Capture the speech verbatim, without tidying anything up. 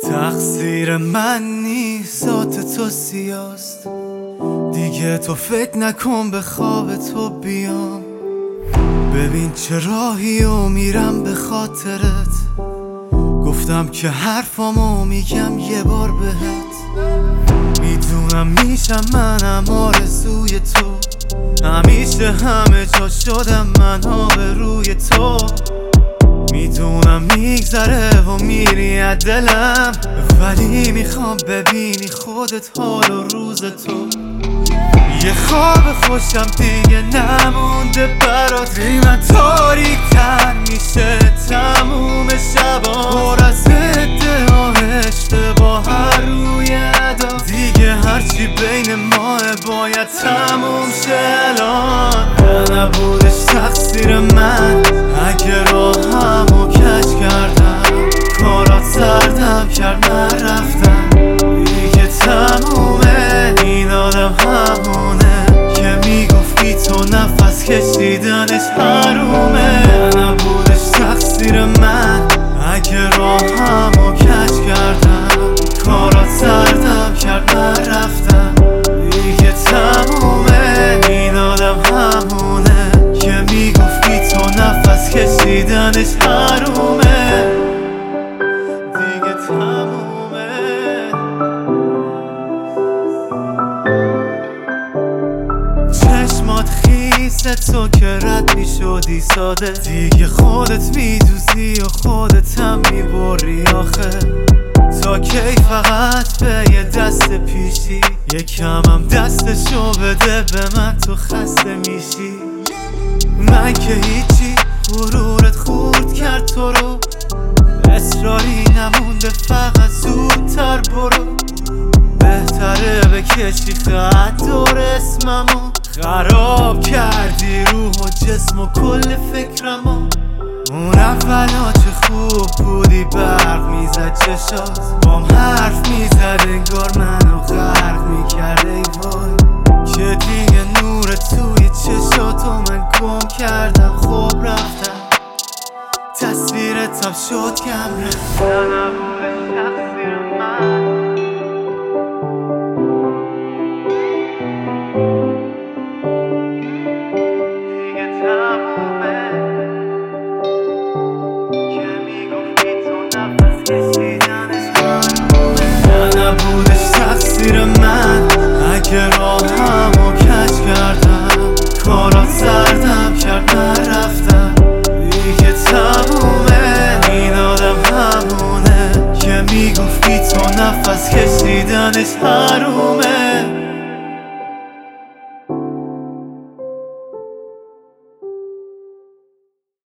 تقصیر من نیست، ذات تو سیاست. دیگه تو فکر نکن به خواب تو بیام. ببین چه راهی و میرم به خاطرت. گفتم که حرفامو میگم یه بار بهت. میدونم میشم منم آرزوی تو. همیشه همه جا شدم من آبروی تو. میدونم میگذره و میری از دلم، ولی میخوام ببینی خودت حال و روز تو. یه خواب خوشم دیگه نمونده برات. من تاریک تر میشه تموم شبا، پر از ادعا اشتباه هر روی ادا. دیگه هرچی بین ماه باید تموم شه الان. نبودش تقصیر من اگه راهمو کج کردم. کارات سردم کرد نرفتم. دیگه تمومه این آدم همونه که میگفتی تو نفس کشیدنش حرومه. نبودش تقصیر من اگه راهمو کج کردم. کارات سردم کرد نرفتم. دیگه تمومه این آدم همونه که میگفتی تو نفس کشیدنش حرومه. دیگه تمومه. چشمات خیسه تو که رد میشدی ساده. دیگه خودت میدوزی و خودت هم میبری آخه. تا کی فقط به یه دست پیشی؟ یکم هم دستشو بده به من تو خسته میشی. من که هیچی، غرورت خورد کرد تو رو. اصراری نمونده فقط زودتر برو. بهتره بکشی خط دور اسممو. خراب کردی روح و جسم و کل فکرمو. اون اولا چه خوب بودی، برق میزد چشات. بام حرف میزد انگار منو غرق میکرد ای وای. که دیگه نور توی چشاتو من گم کردم. خوب رفتم تصویرتم شد کم رفت. نبودش تقصیر من. نبودش تقصیر من اگه راهمو کج کردم. کارات سردم کرد نرفتم. دیگه تمومه این آدم همونه که میگفتی تو نفس کشیدنش حرومه.